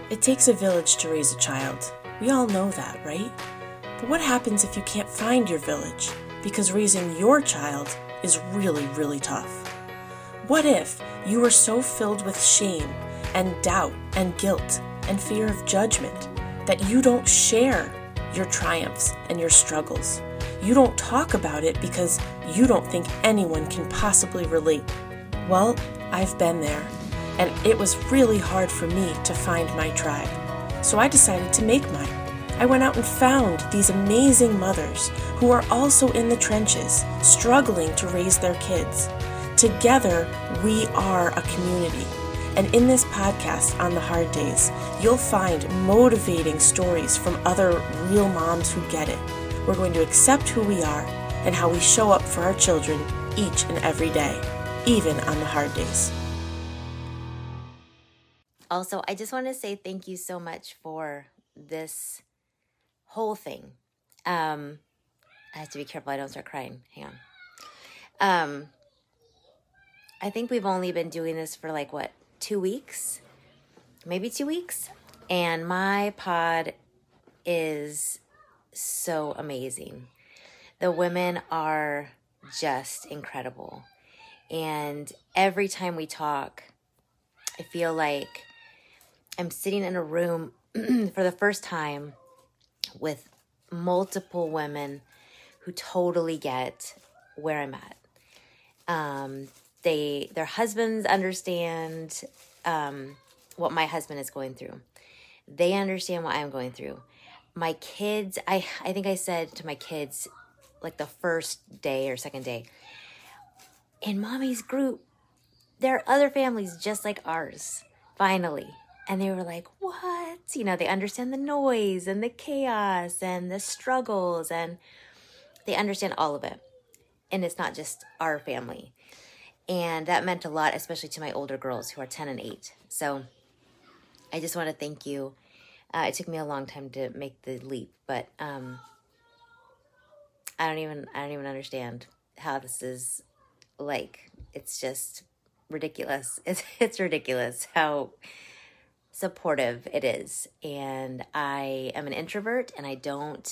It takes a village to raise a child. We all know that, right? But what happens if you can't find your village? Because raising your child is really, really tough. What if you are so filled with shame and doubt and guilt and fear of judgment that you don't share your triumphs and your struggles? You don't talk about it because you don't think anyone can possibly relate. Well, I've been there, and it was really hard for me to find my tribe. So I decided to make mine. I went out and found these amazing mothers who are also in the trenches, struggling to raise their kids. Together, we are a community. And in this podcast, On the Hard Days, you'll find motivating stories from other real moms who get it. We're going to accept who we are and how we show up for our children each and every day, even on the hard days. Also, I just want to say thank you so much for this whole thing. I have to be careful I don't start crying. Hang on. I think we've only been doing this for 2 weeks? Maybe 2 weeks? And my pod is so amazing. The women are just incredible. And every time we talk, I feel like I'm sitting in a room for the first time with multiple women who totally get where I'm at. Their husbands understand what my husband is going through. They understand what I'm going through. My kids, I think I said to my kids, the first day or second day, in Mommy's group, there are other families just like ours, finally. And they were like, what? They understand the noise and the chaos and the struggles, and they understand all of it. And it's not just our family. And that meant a lot, especially to my older girls who are 10 and 8. So I just want to thank you. It took me a long time to make the leap, but I don't even understand how this is it's just ridiculous. It's ridiculous how supportive it is. And I am an introvert, and I don't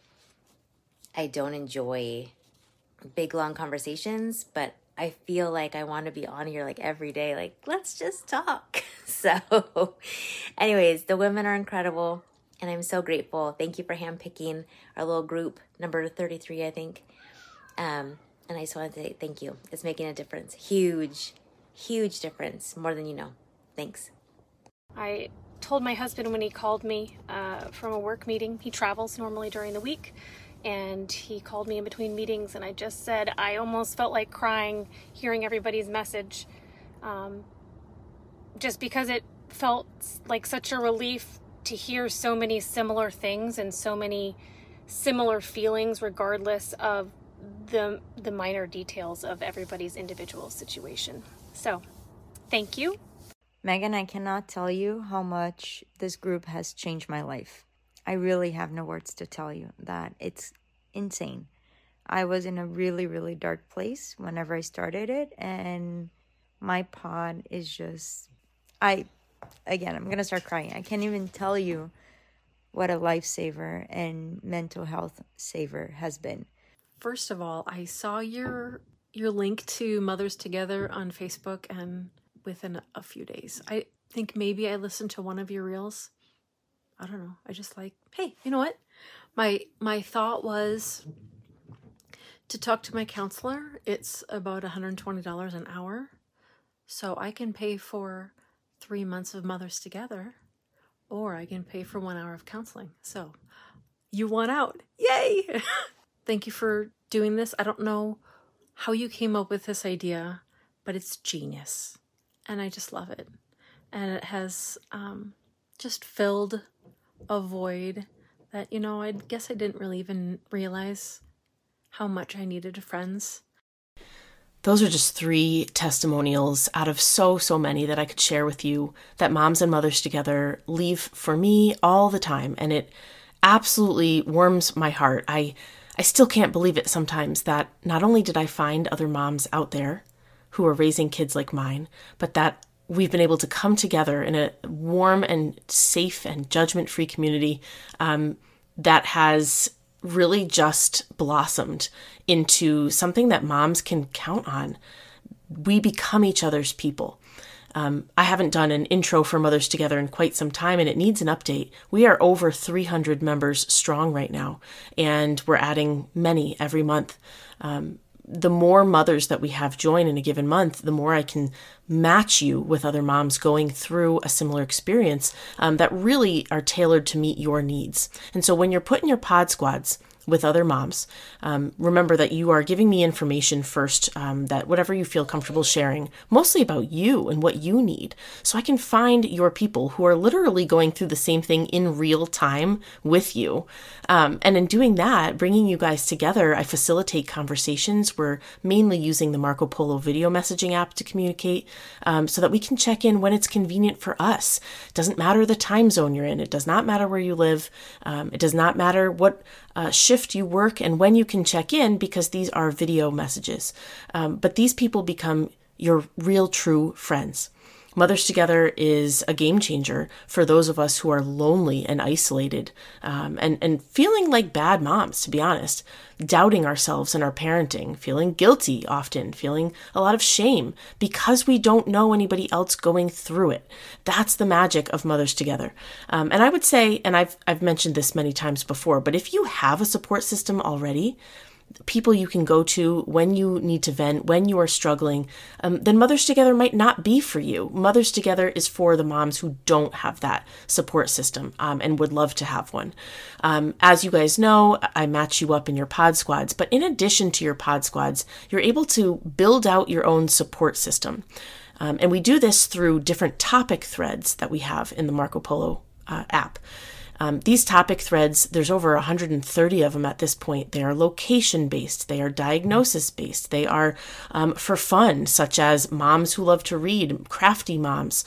enjoy big long conversations, but I feel like I want to be on here every day, let's just talk. So anyways, the women are incredible, and I'm so grateful. Thank you for handpicking our little group, number 33, I think. And I just want to say thank you. It's making a difference. Huge, huge difference. More than you know. Thanks. I told my husband when he called me from a work meeting. He travels normally during the week, and he called me in between meetings, and I just said I almost felt like crying hearing everybody's message, just because it felt like such a relief to hear so many similar things and so many similar feelings regardless of the minor details of everybody's individual situation. So thank you. Megan, I cannot tell you how much this group has changed my life. I really have no words to tell you that. It's insane. I was in a really, really dark place whenever I started it, and my pod is just, I'm going to start crying. I can't even tell you what a lifesaver and mental health saver has been. First of all, I saw your link to Mothers Together on Facebook, and within a few days, I think maybe I listened to one of your reels. I don't know. I just hey, you know what? My thought was to talk to my counselor. It's about $120 an hour. So I can pay for 3 months of Mothers Together, or I can pay for 1 hour of counseling. So you won out. Yay! Thank you for doing this. I don't know how you came up with this idea, but it's genius. And I just love it. And it has just filled a void that, I guess I didn't really even realize how much I needed friends. Those are just 3 testimonials out of so many that I could share with you that Moms and Mothers Together leave for me all the time. And it absolutely warms my heart. I still can't believe it sometimes that not only did I find other moms out there who are raising kids like mine, but that we've been able to come together in a warm and safe and judgment-free community that has really just blossomed into something that moms can count on. We become each other's people. I haven't done an intro for Mothers Together in quite some time, and it needs an update. We are over 300 members strong right now, and we're adding many every month. The more mothers that we have join in a given month, the more I can match you with other moms going through a similar experience that really are tailored to meet your needs. And so when you're put in your pod squads with other moms, remember that you are giving me information first, that whatever you feel comfortable sharing, mostly about you and what you need, so I can find your people who are literally going through the same thing in real time with you. And in doing that, bringing you guys together, I facilitate conversations. We're mainly using the Marco Polo video messaging app to communicate, so that we can check in when it's convenient for us. It doesn't matter the time zone you're in. It does not matter where you live. It does not matter what shift you work and when you can check in, because these are video messages. But these people become your real, true friends. Mothers Together is a game changer for those of us who are lonely and isolated, and feeling like bad moms, to be honest, doubting ourselves and our parenting, feeling guilty often, feeling a lot of shame because we don't know anybody else going through it. That's the magic of Mothers Together. And I would say, and I've mentioned this many times before, but if you have a support system already, people you can go to when you need to vent, when you are struggling, then Mothers Together might not be for you. Mothers Together is for the moms who don't have that support system, and would love to have one. As you guys know, I match you up in your pod squads, but in addition to your pod squads, you're able to build out your own support system. And we do this through different topic threads that we have in the Marco Polo app. These topic threads, there's over 130 of them at this point. They are location-based. They are diagnosis-based. They are for fun, such as moms who love to read, crafty moms.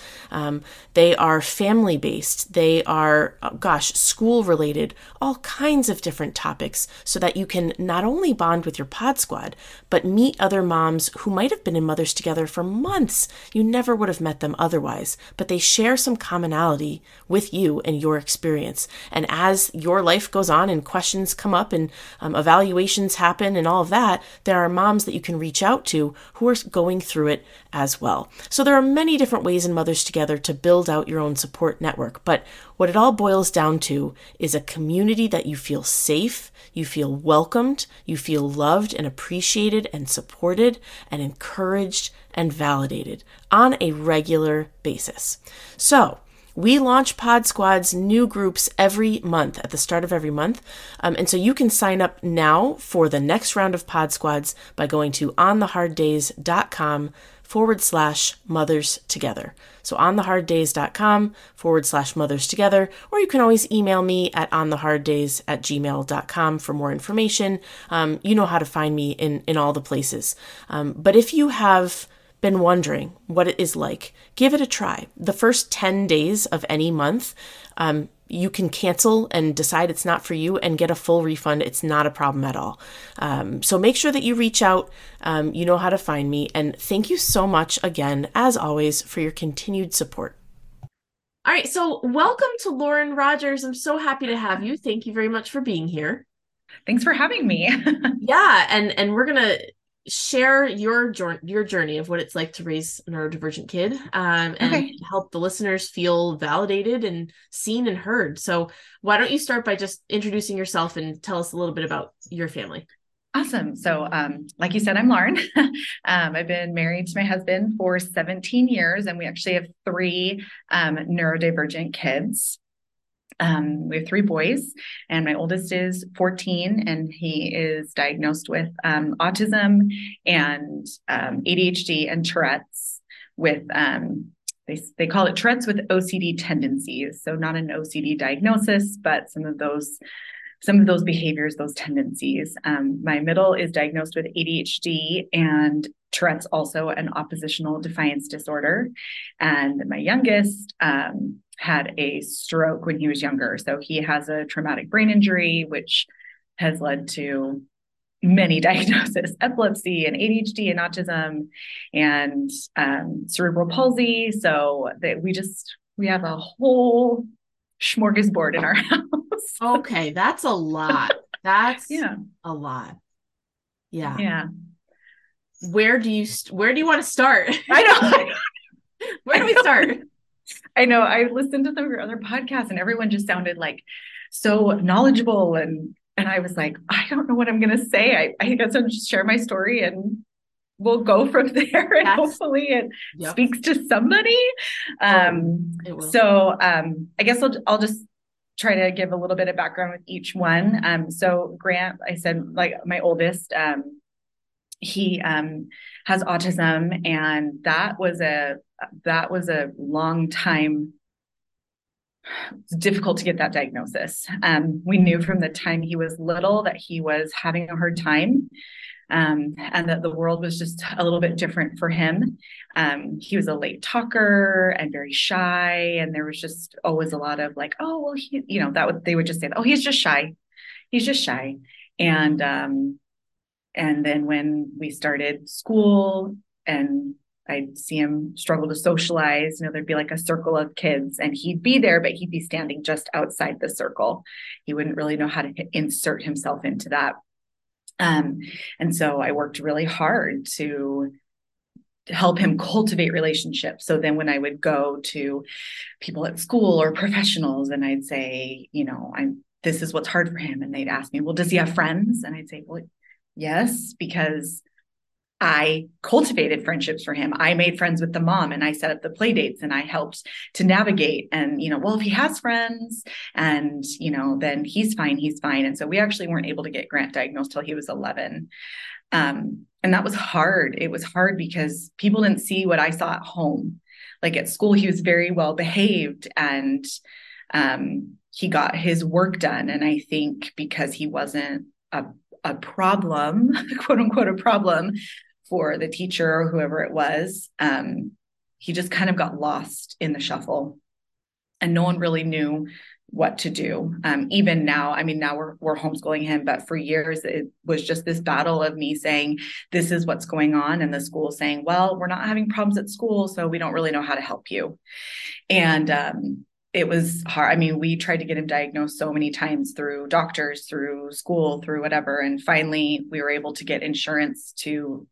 They are family-based. They are, school-related, all kinds of different topics, so that you can not only bond with your pod squad, but meet other moms who might have been in Mothers Together for months. You never would have met them otherwise, but they share some commonality with you and your experience. And as your life goes on and questions come up and evaluations happen and all of that, there are moms that you can reach out to who are going through it as well. So there are many different ways in Mothers Together to build out your own support network. But what it all boils down to is a community that you feel safe, you feel welcomed, you feel loved and appreciated and supported and encouraged and validated on a regular basis. So we launch Pod Squads, new groups every month at the start of every month. And so you can sign up now for the next round of Pod Squads by going to ontheharddays.com/Mothers Together. So ontheharddays.com/Mothers Together, or you can always email me at ontheharddays@gmail.com for more information. You know how to find me in all the places. But if you have been wondering what it is like, give it a try. The first 10 days of any month, you can cancel and decide it's not for you and get a full refund. It's not a problem at all. So make sure that you reach out. You know how to find me. And thank you so much again, as always, for your continued support. All right. So welcome to Lauren Rogers. I'm so happy to have you. Thank you very much for being here. Thanks for having me. Yeah. And we're going to share your journey of what it's like to raise a neurodivergent kid, and help the listeners feel validated and seen and heard. So why don't you start by just introducing yourself and tell us a little bit about your family? Awesome. So like you said, I'm Lauren. I've been married to my husband for 17 years, and we actually have 3 neurodivergent kids. We have 3 boys, and my oldest is 14, and he is diagnosed with autism and ADHD and Tourette's with, they call it Tourette's with OCD tendencies. So not an OCD diagnosis, but some of those behaviors, those tendencies. My middle is diagnosed with ADHD and Tourette's, also an oppositional defiance disorder. And my youngest had a stroke when he was younger. So he has a traumatic brain injury, which has led to many diagnoses, epilepsy and ADHD and autism and cerebral palsy. So that we have a whole smorgasbord in our house. Okay, that's a lot. That's Yeah. a lot. Yeah. Yeah. Where do you want to start? I know. Where do we start? I know. I listened to some of your other podcasts and everyone just sounded like so knowledgeable. And I was like, I don't know what I'm going to say. I guess I'll just share my story and we'll go from there. And hopefully it speaks to somebody. So I guess I'll just try to give a little bit of background with each one. So Grant, I said, like my oldest, he has autism, and that was a long time. It's difficult to get that diagnosis. We knew from the time he was little that he was having a hard time, and that the world was just a little bit different for him. He was a late talker and very shy, and there was just always a lot of like, oh, well, they would just say, oh, he's just shy. He's just shy. And then when we started school and I'd see him struggle to socialize, there'd be like a circle of kids and he'd be there, but he'd be standing just outside the circle. He wouldn't really know how to insert himself into that. And so I worked really hard to help him cultivate relationships. So then when I would go to people at school or professionals and I'd say, this is what's hard for him. And they'd ask me, well, does he have friends? And I'd say, well, yes, because I cultivated friendships for him. I made friends with the mom and I set up the play dates and I helped to navigate. And, well, if he has friends and, then he's fine. And so we actually weren't able to get Grant diagnosed till he was 11. And that was hard. It was hard because people didn't see what I saw at home. Like at school, he was very well behaved and he got his work done. And I think because he wasn't a problem, quote unquote, a problem for the teacher or whoever it was, he just kind of got lost in the shuffle and no one really knew what to do. Even now, now we're homeschooling him, but for years it was just this battle of me saying, this is what's going on. And the school saying, well, we're not having problems at school, so we don't really know how to help you. And, it was hard. We tried to get him diagnosed so many times through doctors, through school, through whatever. And finally, we were able to get insurance to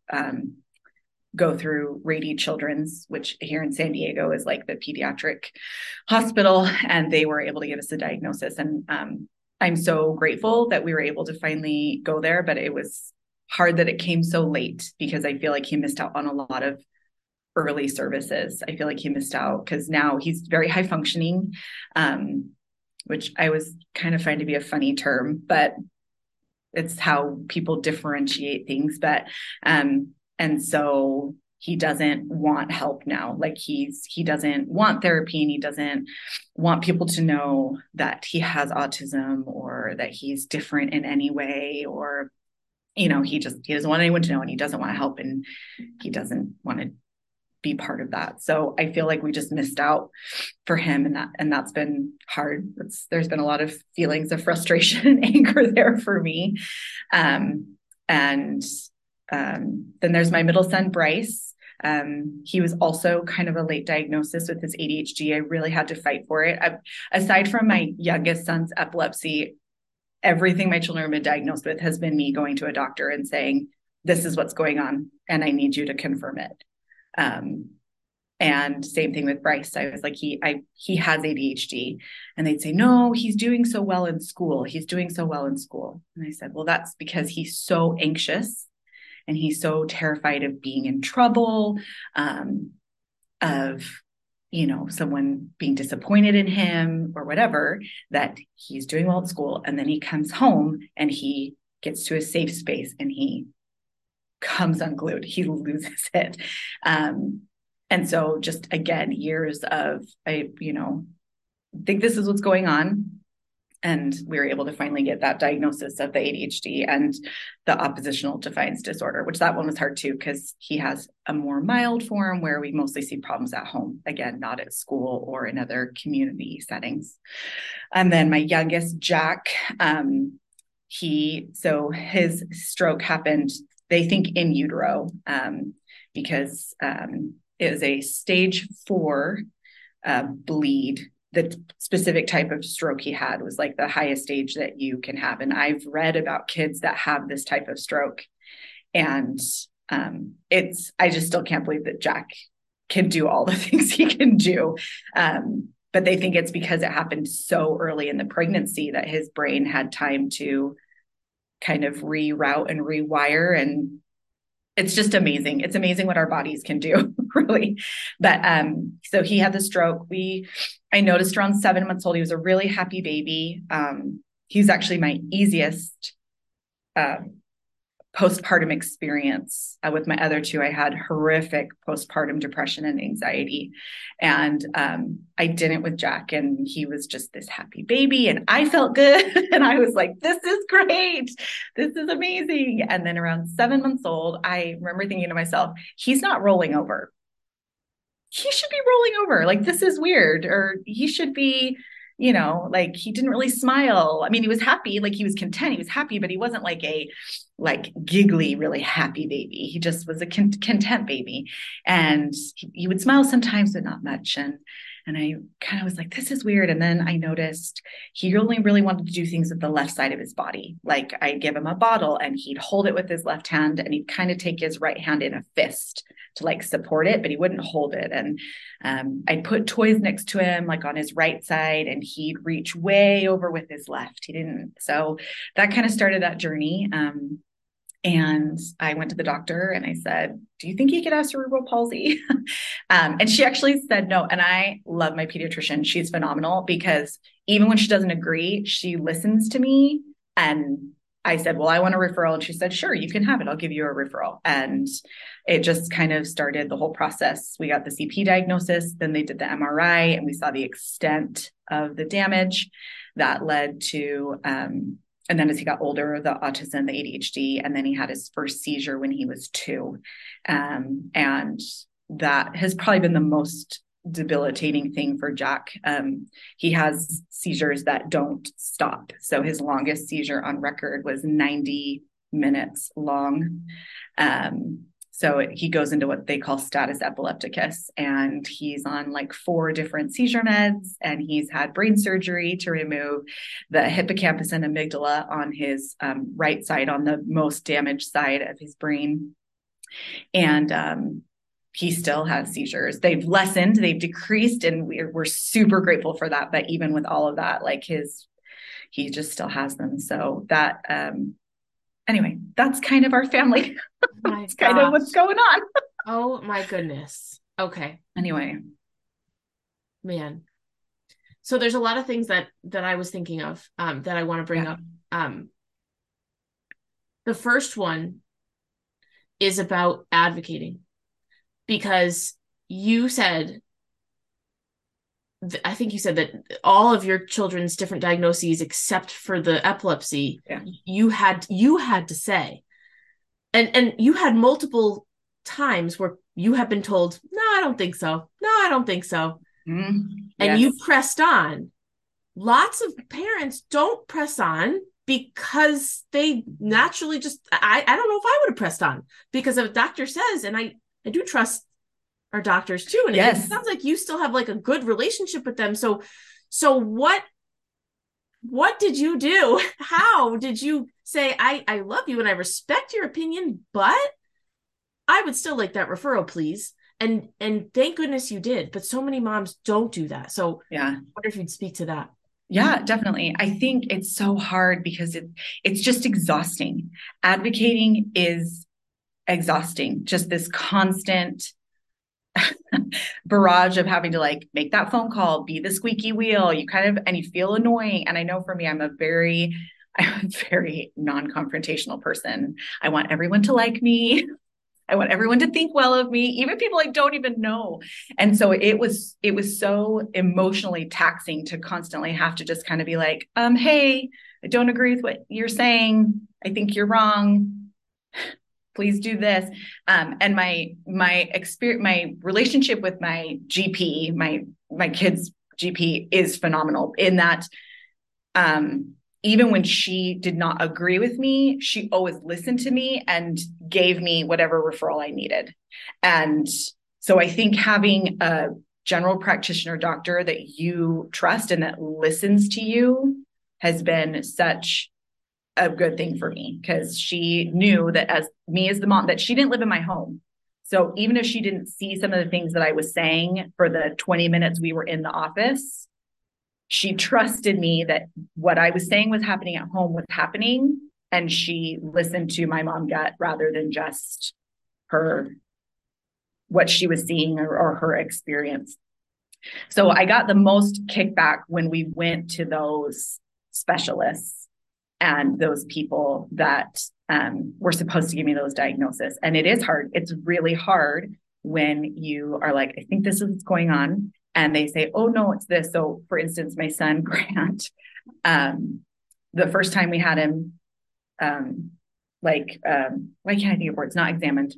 go through Rady Children's, which here in San Diego is like the pediatric hospital. And they were able to give us the diagnosis. And I'm so grateful that we were able to finally go there. But it was hard that it came so late because I feel like he missed out on a lot of early services. I feel like he missed out because now he's very high functioning, which I was kind of find to be a funny term, but it's how people differentiate things. But, and so he doesn't want help now. Like he doesn't want therapy and he doesn't want people to know that he has autism or that he's different in any way, or, he doesn't want anyone to know and he doesn't want to help and he doesn't want to be part of that. So I feel like we just missed out for him and that's been hard. There's been a lot of feelings of frustration and anger there for me. Then there's my middle son, Bryce. He was also kind of a late diagnosis with his ADHD. I really had to fight for it. Aside from my youngest son's epilepsy, everything my children have been diagnosed with has been me going to a doctor and saying, this is what's going on and I need you to confirm it. And same thing with Bryce. I was like, he has ADHD and they'd say, no, he's doing so well in school. He's doing so well in school. And I said, well, that's because he's so anxious and he's so terrified of being in trouble, of, someone being disappointed in him or whatever, that he's doing well at school. And then he comes home and he gets to a safe space and he comes unglued. He loses it. And so just again, years of, I think this is what's going on. And we were able to finally get that diagnosis of the ADHD and the oppositional defiance disorder, which that one was hard too, because he has a more mild form where we mostly see problems at home, again, not at school or in other community settings. And then my youngest, Jack, his stroke happened, they think in utero, because it was a stage 4 bleed. The specific type of stroke he had was like the highest stage that you can have. And I've read about kids that have this type of stroke. And I just still can't believe that Jack can do all the things he can do. But they think it's because it happened so early in the pregnancy that his brain had time to kind of reroute and rewire. And it's just amazing. It's amazing what our bodies can do, really. But so he had the stroke. I noticed around 7 months old, he was a really happy baby. He was actually my easiest postpartum experience. With my other 2, I had horrific postpartum depression and anxiety. And I didn't with Jack, and he was just this happy baby, and I felt good. And I was like, this is great. This is amazing. And then around 7 months old, I remember thinking to myself, he's not rolling over. He should be rolling over. Like, this is weird. Or he should be, like, he didn't really smile. I mean, he was happy, like he was content, he was happy, but he wasn't like a giggly, really happy baby. He just was a content baby. And he would smile sometimes, but not much. And I kind of was like, this is weird. And then I noticed he only really wanted to do things with the left side of his body. Like, I'd give him a bottle and he'd hold it with his left hand, and he'd kind of take his right hand in a fist to like support it, but he wouldn't hold it. And I'd put toys next to him, like on his right side, and he'd reach way over with his left. He didn't. So that kind of started that journey. And I went to the doctor and I said, do you think he could have cerebral palsy? And she actually said no. And I love my pediatrician. She's phenomenal, because even when she doesn't agree, she listens to me. And I said, well, I want a referral. And she said, sure, you can have it. I'll give you a referral. And it just kind of started the whole process. We got the CP diagnosis, then they did the MRI, and we saw the extent of the damage that led to, and then as he got older, the autism, the ADHD, and then he had his first seizure when he was 2. And that has probably been the most debilitating thing for Jack. He has seizures that don't stop. So his longest seizure on record was 90 minutes long. So he goes into what they call status epilepticus, and he's on like 4 different seizure meds, and he's had brain surgery to remove the hippocampus and amygdala on his right side, on the most damaged side of his brain. And he still has seizures. They've lessened, they've decreased, and we're super grateful for that. But even with all of that, like he just still has them. So that, anyway, that's kind of our family. That's kind of what's going on. Oh my goodness. Okay. Anyway. Man. So there's a lot of things that I was thinking of, that I want to bring up. The first one is about advocating, because you said, I think you said that all of your children's different diagnoses, except for the epilepsy, you had to say, and you had multiple times where you have been told, no, I don't think so. No, I don't think so. And you pressed on. Lots of parents don't press on because they naturally just, I don't know if I would have pressed on, because if a doctor says, and I do trust our doctors too. And it sounds like you still have like a good relationship with them. So what did you do? How did you say, I love you and I respect your opinion, but I would still like that referral, please? And thank goodness you did. But so many moms don't do that. So I wonder if you'd speak to that. Yeah, definitely. I think it's so hard because it's just exhausting. Advocating is exhausting. Just this constant barrage of having to like make that phone call, be the squeaky wheel. And you feel annoying. And I know for me, I'm a very non-confrontational person. I want everyone to like me. I want everyone to think well of me, even people I don't even know. And so it was so emotionally taxing to constantly have to just kind of be like, hey, I don't agree with what you're saying. I think you're wrong. Please do this. And my experience, my relationship with my GP, my kid's GP, is phenomenal in that even when she did not agree with me, she always listened to me and gave me whatever referral I needed. And so I think having a general practitioner doctor that you trust and that listens to you has been such a good thing for me, because she knew that as the mom, that she didn't live in my home. So even if she didn't see some of the things that I was saying for the 20 minutes we were in the office, she trusted me that what I was saying was happening at home was happening. And she listened to my mom gut rather than just what she was seeing or her experience. So I got the most kickback when we went to those specialists and those people that were supposed to give me those diagnoses. And it is hard. It's really hard when you are like, I think this is what's going on. And they say, oh, no, it's this. So for instance, my son, Grant, the first time we had him, why can't I think of words? Not examined.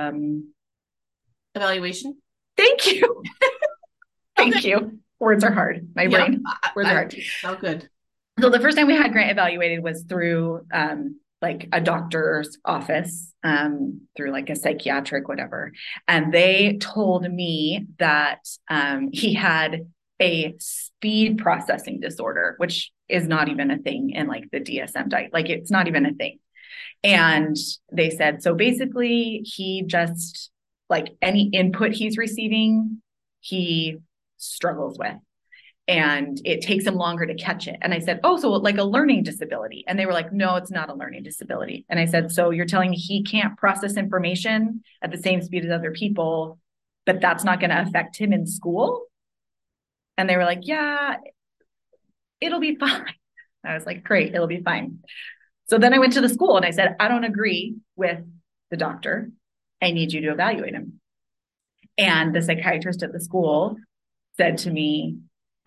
Evaluation. Thank you. Thank you. Words are hard. My brain. Words are hard. Oh, good. So the first time we had Grant evaluated was through like a doctor's office, through like a psychiatric, whatever. And they told me that he had a speed processing disorder, which is not even a thing in like the DSM diet. Like it's not even a thing. And they said, so basically he just, like any input he's receiving, he struggles with. And it takes him longer to catch it. And I said, oh, so like a learning disability. And they were like, no, it's not a learning disability. And I said, so you're telling me he can't process information at the same speed as other people, but that's not going to affect him in school? And they were like, yeah, it'll be fine. I was like, great, it'll be fine. So then I went to the school and I said, I don't agree with the doctor. I need you to evaluate him. And the psychiatrist at the school said to me,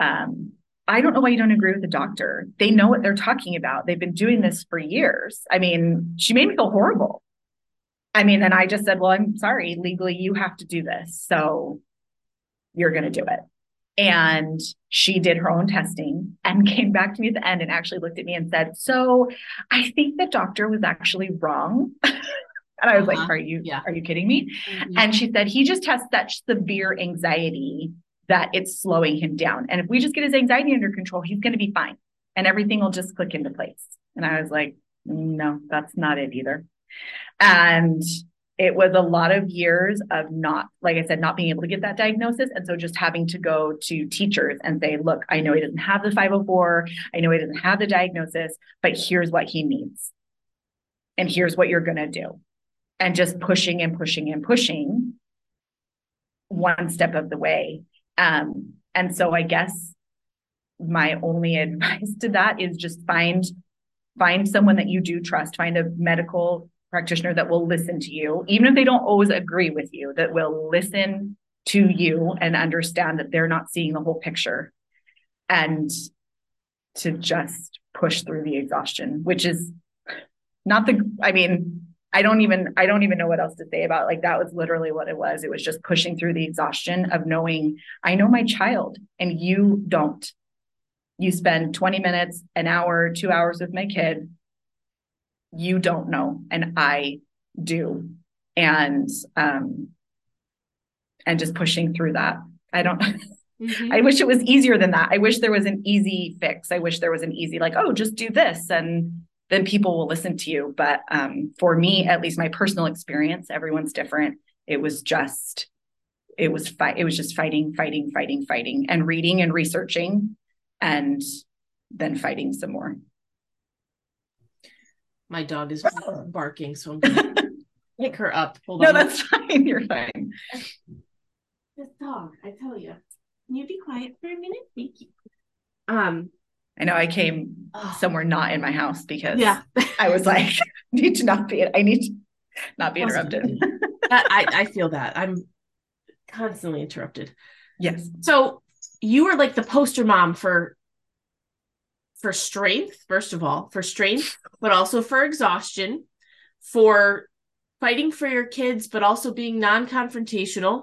I don't know why you don't agree with the doctor. They know what they're talking about. They've been doing this for years. I mean, she made me feel horrible. I mean, and I just said, well, I'm sorry, legally you have to do this. So you're going to do it. And she did her own testing and came back to me at the end and actually looked at me and said, so I think the doctor was actually wrong. And I was like, are you kidding me? Mm-hmm. And she said, he just has such severe anxiety that it's slowing him down. And if we just get his anxiety under control, he's going to be fine. And everything will just click into place. And I was like, no, that's not it either. And it was a lot of years of not, like I said, not being able to get that diagnosis. And so just having to go to teachers and say, look, I know he doesn't have the 504. I know he doesn't have the diagnosis, but here's what he needs. And here's what you're going to do. And just pushing and pushing and pushing one step of the way. And so I guess my only advice to that is just find someone that you do trust, find a medical practitioner that will listen to you, even if they don't always agree with you, that will listen to you and understand that they're not seeing the whole picture, and to just push through the exhaustion, which is not I don't even know what else to say about it. Like that was literally what it was. It was just pushing through the exhaustion of knowing I know my child and you don't. You spend 20 minutes, an hour, 2 hours with my kid. You don't know. And I do. And just pushing through that. I don't, mm-hmm. I wish it was easier than that. I wish there was an easy fix. I wish there was an easy, like, oh, just do this. And then people will listen to you. But for me, at least my personal experience, everyone's different. It was just fighting, and reading and researching, and then fighting some more. My dog is barking, so I'm going to pick her up. Hold on. No, that's fine. You're fine. This dog, I tell you. Can you be quiet for a minute? Thank you. I know I came somewhere not in my house because I was like, I need to not be interrupted. I feel that. I'm constantly interrupted. Yes. So you were like the poster mom for strength, first of all, but also for exhaustion, for fighting for your kids, but also being non-confrontational,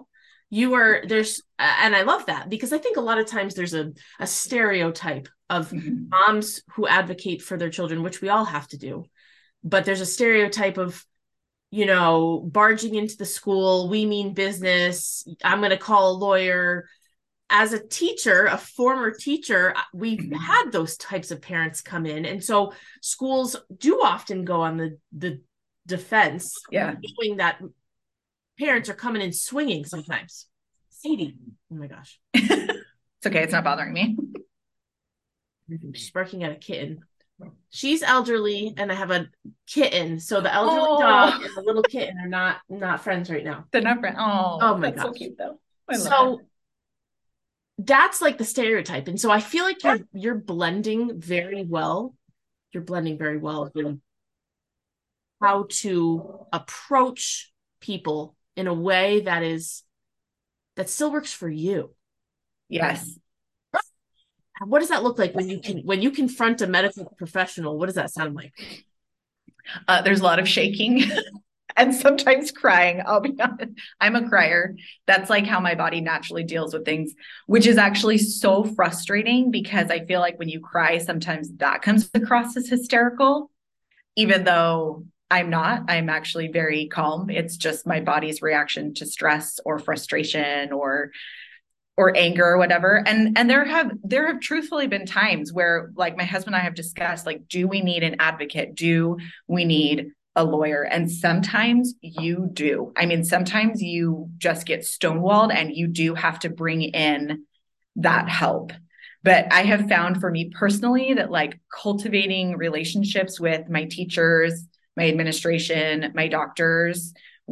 there's, and I love that, because I think a lot of times there's a stereotype of moms who advocate for their children, which we all have to do. But there's a stereotype of, barging into the school. We mean business. I'm going to call a lawyer. As a teacher, a former teacher, we've had those types of parents come in. And so schools do often go on the defense, knowing that parents are coming in swinging sometimes. Sadie, oh my gosh. It's okay. It's not bothering me. She's barking at a kitten. She's elderly, and I have a kitten. So the elderly dog and the little kitten are not friends right now. They're not friends. Oh my gosh. So cute though. So that's like the stereotype. And so I feel like you're blending very well. You're blending very well in how to approach people in a way that still works for you. Yes. What does that look like when you confront a medical professional? What does that sound like? There's a lot of shaking and sometimes crying. I'll be honest. I'm a crier. That's like how my body naturally deals with things, which is actually so frustrating, because I feel like when you cry, sometimes that comes across as hysterical, even though I'm not. I'm actually very calm. It's just my body's reaction to stress or frustration or anger or whatever. And there have truthfully been times where, like, my husband and I have discussed, like, do we need an advocate? Do we need a lawyer? And sometimes you do. I mean, sometimes you just get stonewalled and you do have to bring in that help. But I have found for me personally that, like, cultivating relationships with my teachers, my administration, my doctors,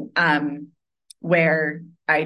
where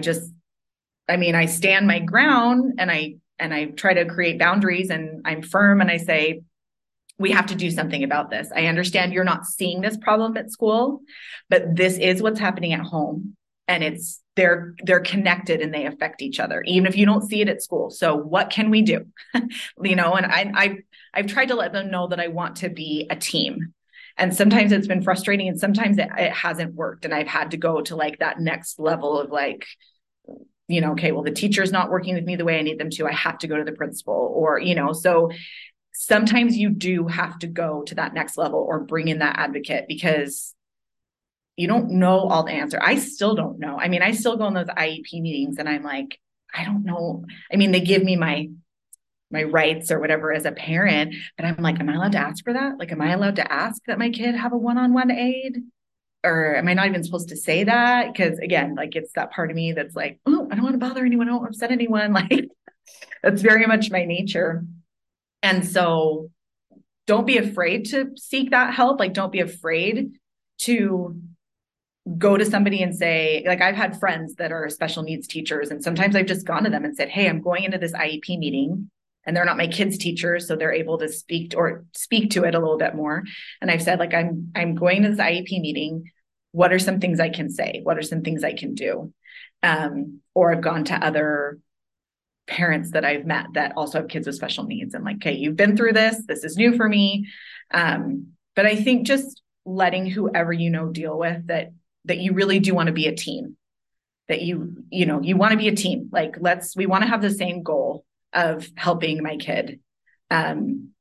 I stand my ground and I try to create boundaries, and I'm firm, and I say, we have to do something about this. I understand you're not seeing this problem at school, but this is what's happening at home, and they're connected and they affect each other, even if you don't see it at school. So what can we do? And I've tried to let them know that I want to be a team. And sometimes it's been frustrating, and sometimes it hasn't worked. And I've had to go to, like, that next level of, like, okay, well, the teacher's not working with me the way I need them to. I have to go to the principal, or, so sometimes you do have to go to that next level or bring in that advocate, because you don't know all the answer. I still don't know. I mean, I still go in those IEP meetings and I'm like, I don't know. I mean, they give me my rights or whatever as a parent, but I'm like, am I allowed to ask for that? Like, am I allowed to ask that my kid have a one-on-one aide? Or am I not even supposed to say that? Because, again, like, it's that part of me that's like, oh, I don't want to bother anyone. I don't want to upset anyone. Like, that's very much my nature. And so don't be afraid to seek that help. Like, don't be afraid to go to somebody and say, like, I've had friends that are special needs teachers, and sometimes I've just gone to them and said, hey, I'm going into this IEP meeting, and they're not my kids' teachers, so they're able to speak to it a little bit more. And I've said, like, I'm going to this IEP meeting. What are some things I can say? What are some things I can do? Or I've gone to other parents that I've met that also have kids with special needs, and, like, okay, you've been through this. This is new for me. But I think just letting whoever deal with that you really do want to be a team. That you want to be a team. Like, we want to have the same goal of helping my kid. And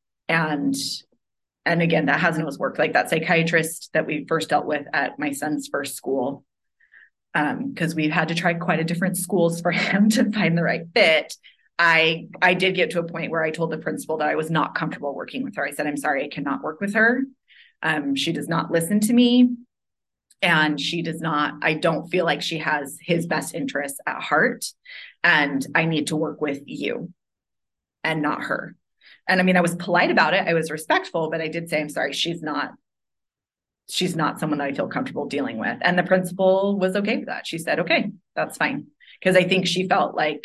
again, that hasn't always worked. Like, that psychiatrist that we first dealt with at my son's first school, because we've had to try quite a different schools for him to find the right fit. I did get to a point where I told the principal that I was not comfortable working with her. I said, I'm sorry, I cannot work with her. She does not listen to me. And I don't feel like she has his best interests at heart. And I need to work with you and not her. And I mean, I was polite about it. I was respectful, but I did say, I'm sorry, she's not someone that I feel comfortable dealing with. And the principal was okay with that. She said, okay, that's fine. Because I think she felt like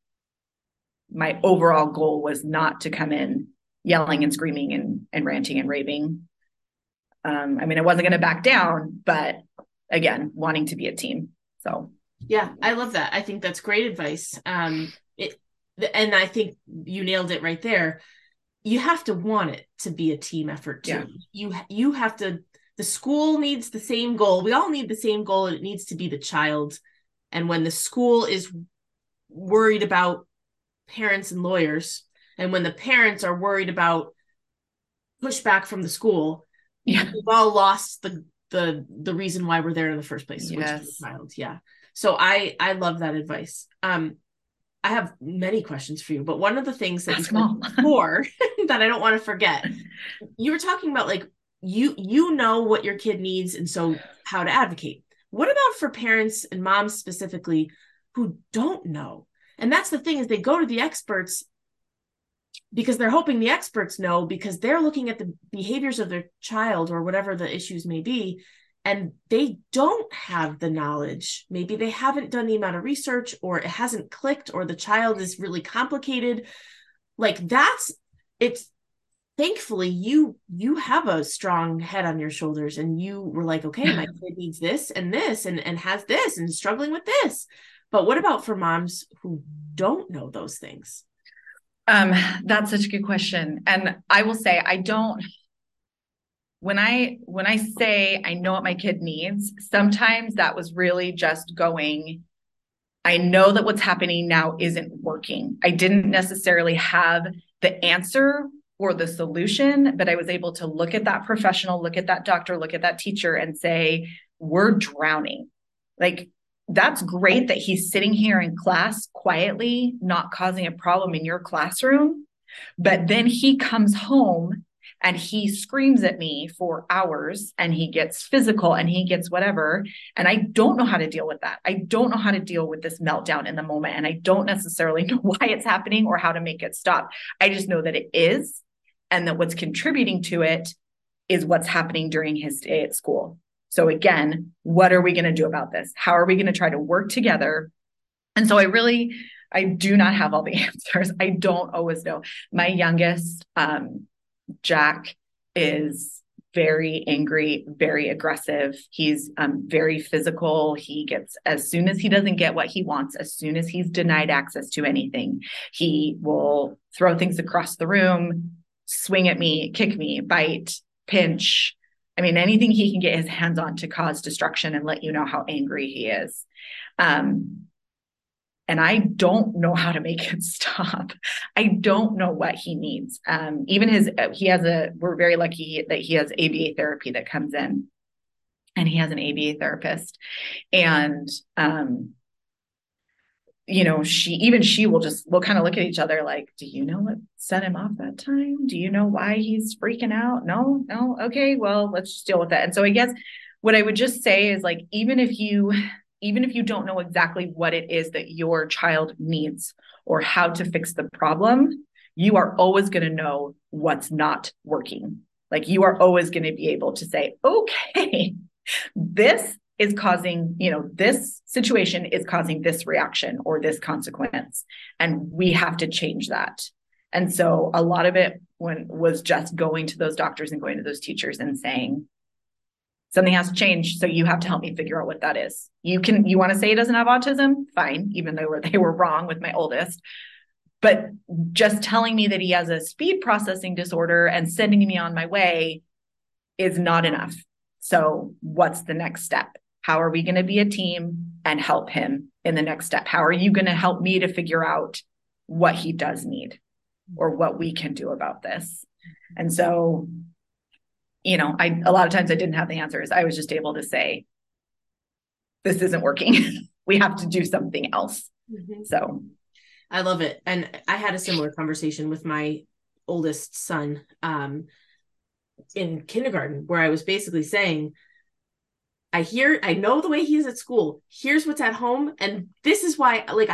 my overall goal was not to come in yelling and screaming and ranting and raving. I mean, I wasn't going to back down, but again, wanting to be a team. So yeah, I love that. I think that's great advice. And I think you nailed it right there. You have to want it to be a team effort too. Yeah. You have to. The school needs the same goal. We all need the same goal, and it needs to be the child. And when the school is worried about parents and lawyers, and when the parents are worried about pushback from the school, we've all lost the reason why we're there in the first place, which is the child. Yeah. So I love that advice. I have many questions for you, but one of the things that you said before that I don't want to forget, you were talking about like you know what your kid needs, and so how to advocate. What about for parents and moms specifically who don't know? And that's the thing, is they go to the experts because they're hoping the experts know, because they're looking at the behaviors of their child or whatever the issues may be, and they don't have the knowledge. Maybe they haven't done the amount of research, or it hasn't clicked, or the child is really complicated. Like it's thankfully you have a strong head on your shoulders, and you were like, okay, my kid needs this and this and has this and struggling with this. But what about for moms who don't know those things? That's such a good question. And I will say, when I say I know what my kid needs, sometimes that was really just going, I know that what's happening now isn't working. I didn't necessarily have the answer or the solution, but I was able to look at that professional, look at that doctor, look at that teacher and say, we're drowning. Like, that's great that he's sitting here in class quietly, not causing a problem in your classroom. But then he comes home and he screams at me for hours, and he gets physical and he gets whatever. And I don't know how to deal with that. I don't know how to deal with this meltdown in the moment. And I don't necessarily know why it's happening or how to make it stop. I just know that it is, and that what's contributing to it is what's happening during his day at school. So again, what are we going to do about this? How are we going to try to work together? And so I do not have all the answers. I don't always know. My youngest, Jack, is very angry, very aggressive. He's very physical. He gets, as soon as he doesn't get what he wants, as soon as he's denied access to anything, he will throw things across the room, swing at me, kick me, bite, pinch. I mean, anything he can get his hands on to cause destruction and let you know how angry he is. And I don't know how to make it stop. I don't know what he needs. Even we're very lucky that he has ABA therapy that comes in, and he has an ABA therapist. And, we'll kind of look at each other like, do you know what set him off that time? Do you know why he's freaking out? No. Okay, well, let's just deal with that. And so I guess what I would just say is, like, even if you don't know exactly what it is that your child needs or how to fix the problem, you are always going to know what's not working. Like, you are always going to be able to say, okay, this is causing, this situation is causing this reaction or this consequence, and we have to change that. And so a lot of it was just going to those doctors and going to those teachers and saying, something has to change. So you have to help me figure out what that is. You want to say he doesn't have autism? Fine. Even though they were wrong with my oldest, but just telling me that he has a speed processing disorder and sending me on my way is not enough. So what's the next step? How are we going to be a team and help him in the next step? How are you going to help me to figure out what he does need or what we can do about this? And so, a lot of times I didn't have the answers. I was just able to say, this isn't working. We have to do something else. Mm-hmm. So I love it. And I had a similar conversation with my oldest son in kindergarten, where I was basically saying, I know the way he is at school. Here's what's at home. And this is why, like,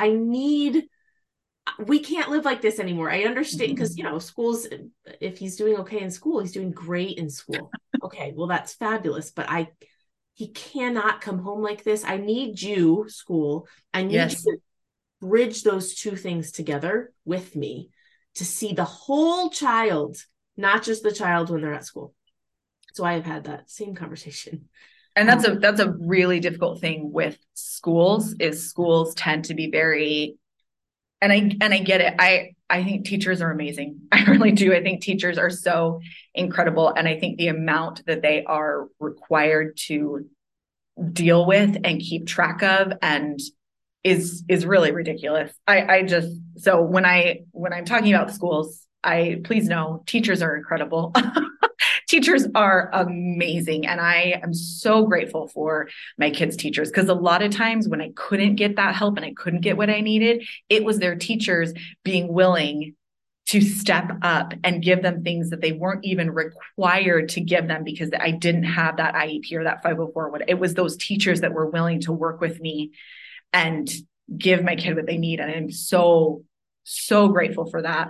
we can't live like this anymore. I understand, because, schools, if he's doing okay in school, he's doing great in school. Okay, well, that's fabulous. But he cannot come home like this. I need you, school. I need you to bridge those two things together with me to see the whole child, not just the child when they're at school. So I have had that same conversation. And that's a really difficult thing with schools, is schools tend to be very, and I get it. I think teachers are amazing. I really do. I think teachers are so incredible. And I think the amount that they are required to deal with and keep track of and is really ridiculous. I just, so when I'm talking about schools, please know teachers are incredible. Teachers are amazing. And I am so grateful for my kids' teachers, because a lot of times when I couldn't get that help and I couldn't get what I needed, it was their teachers being willing to step up and give them things that they weren't even required to give them because I didn't have that IEP or that 504. It was those teachers that were willing to work with me and give my kid what they need. And I'm so, so grateful for that.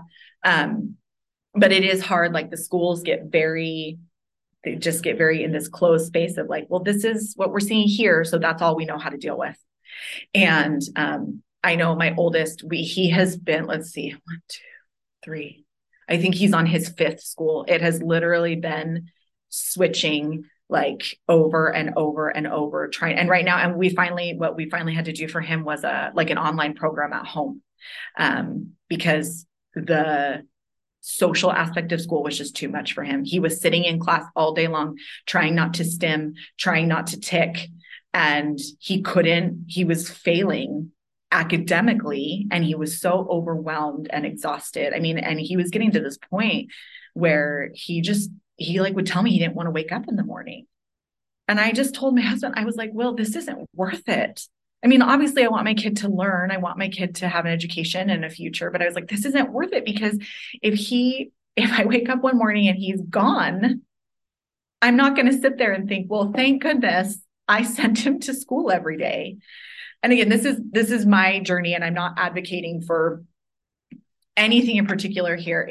But it is hard. Like the schools they just get very in this closed space of like, well, this is what we're seeing here, so that's all we know how to deal with. And I know my oldest, he has been, let's see, 1, 2, 3. I think he's on his 5th school. It has literally been switching like over and over and over trying. And right now, and what we finally had to do for him was like an online program at home, because the social aspect of school was just too much for him. He was sitting in class all day long, trying not to stim, trying not to tick. And he was failing academically, and he was so overwhelmed and exhausted. I mean, and he was getting to this point where he like would tell me he didn't want to wake up in the morning. And I just told my husband, I was like, Will, this isn't worth it. I mean, obviously I want my kid to learn. I want my kid to have an education and a future, but I was like, this isn't worth it, because if I wake up one morning and he's gone, I'm not going to sit there and think, well, thank goodness I sent him to school every day. And again, this is my journey, and I'm not advocating for anything in particular here.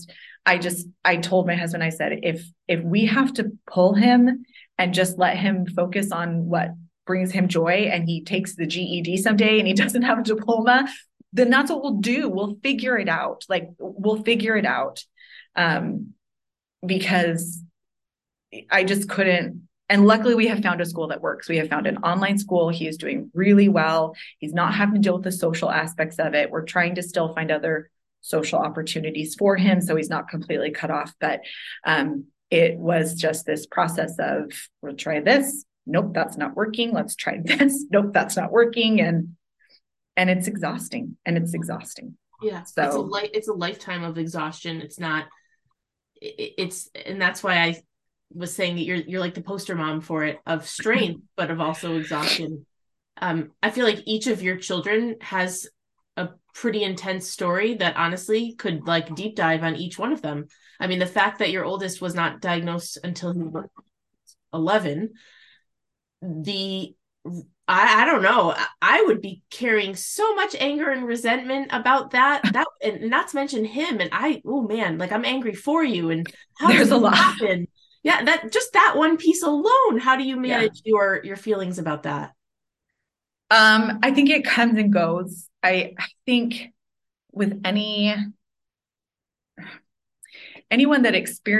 I told my husband, I said, if we have to pull him and just let him focus on what brings him joy, and he takes the GED someday and he doesn't have a diploma, then that's what we'll do. We'll figure it out. Because I just couldn't. And luckily we have found a school that works. We have found an online school. He is doing really well. He's not having to deal with the social aspects of it. We're trying to still find other social opportunities for him, so he's not completely cut off. But it was just this process of, we'll try this. Nope, that's not working. Let's try this. Nope, that's not working. And it's exhausting. Yeah. So it's a lifetime of exhaustion. And that's why I was saying that you're like the poster mom for it, of strength, but of also exhaustion. I feel like each of your children has a pretty intense story that honestly could like deep dive on each one of them. I mean, the fact that your oldest was not diagnosed until he was 11, I don't know. I would be carrying so much anger and resentment about that, and not to mention him. And oh man, like I'm angry for you. And how there's a lot. Happen? Yeah, that one piece alone. How do you manage your feelings about that? I think it comes and goes. I think with anyone that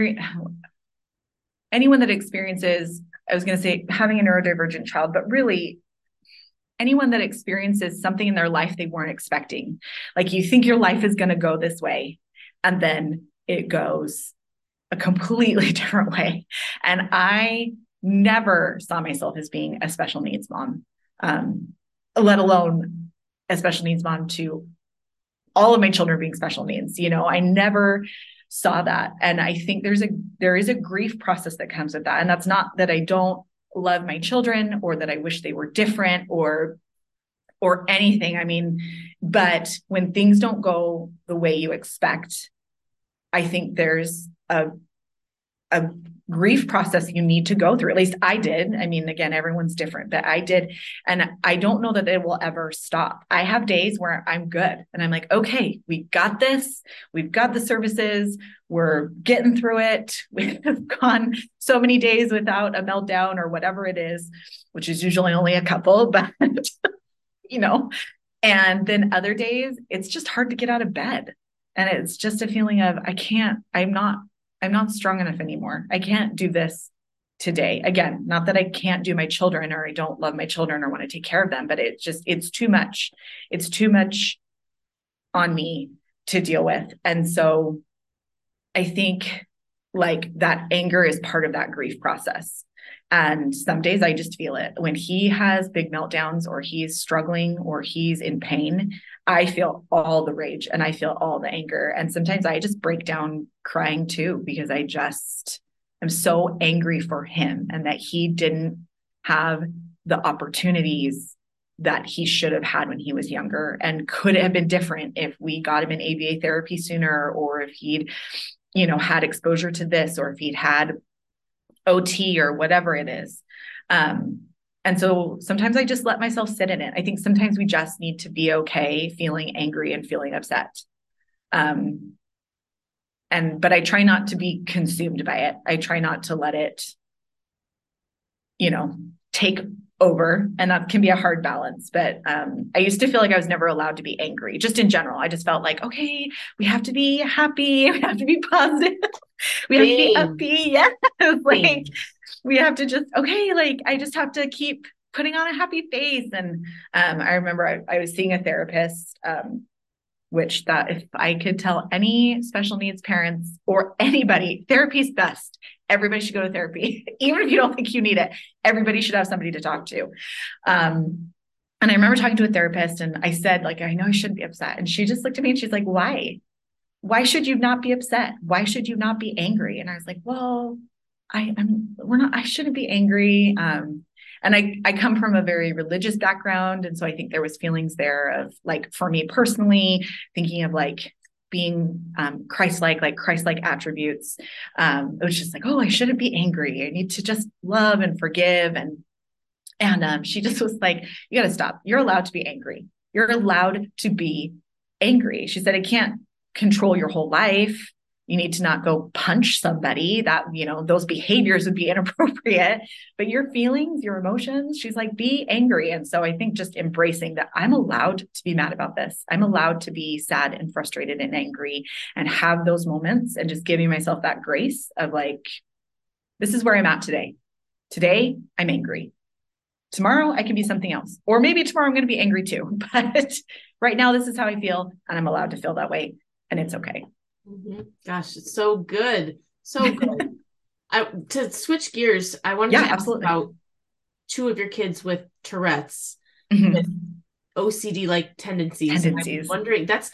experiences, I was going to say having a neurodivergent child, but really anyone that experiences something in their life they weren't expecting. Like you think your life is going to go this way, and then it goes a completely different way. And I never saw myself as being a special needs mom, let alone a special needs mom to all of my children being special needs. I never saw that. And I think there is a grief process that comes with that. And that's not that I don't love my children or that I wish they were different or anything. I mean, but when things don't go the way you expect, I think there's a grief process you need to go through. At least I did. I mean, again, everyone's different, but I did. And I don't know that it will ever stop. I have days where I'm good and I'm like, okay, we got this. We've got the services. We're getting through it. We've gone so many days without a meltdown or whatever it is, which is usually only a couple, but and then other days it's just hard to get out of bed. And it's just a feeling of, I'm not strong enough anymore. I can't do this today. Again, not that I can't do my children or I don't love my children or want to take care of them, but it's too much. It's too much on me to deal with. And so I think like that anger is part of that grief process. And some days I just feel it. When he has big meltdowns or he's struggling or he's in pain, I feel all the rage and I feel all the anger. And sometimes I just break down crying too, because I just am so angry for him and that he didn't have the opportunities that he should have had when he was younger, and could it have been different if we got him in ABA therapy sooner, or if he'd, had exposure to this, or if he'd had OT or whatever it is. And so sometimes I just let myself sit in it. I think sometimes we just need to be okay feeling angry and feeling upset. But I try not to be consumed by it. I try not to let it, take over. And that can be a hard balance. But I used to feel like I was never allowed to be angry, just in general. I just felt like, okay, we have to be happy. We have to be positive. We have to be upbeat. Yes. Like we have to just, okay, like I just have to keep putting on a happy face. And I remember I was seeing a therapist, which that if I could tell any special needs parents or anybody, therapy's best. Everybody should go to therapy. Even if you don't think you need it, everybody should have somebody to talk to. And I remember talking to a therapist and I said, like, I know I shouldn't be upset. And she just looked at me and she's like, why? Why should you not be upset? Why should you not be angry? And I was like, well, I shouldn't be angry. And I come from a very religious background. And so I think there was feelings there of like, for me personally, thinking of like being Christ-like, like Christ-like attributes. It was just like, oh, I shouldn't be angry. I need to just love and forgive. And she just was like, you got to stop. You're allowed to be angry. You're allowed to be angry. She said, it can't control your whole life. You need to not go punch somebody. That, those behaviors would be inappropriate, but your feelings, your emotions, she's like, be angry. And so I think just embracing that I'm allowed to be mad about this. I'm allowed to be sad and frustrated and angry and have those moments, and just giving myself that grace of like, this is where I'm at today. Today, I'm angry. Tomorrow I can be something else, or maybe tomorrow I'm going to be angry too, but right now this is how I feel and I'm allowed to feel that way, and it's okay. Mm-hmm. Gosh, it's so good. So good. To switch gears, I wanted to ask about two of your kids with Tourette's, with OCD-like tendencies. And I'm wondering, that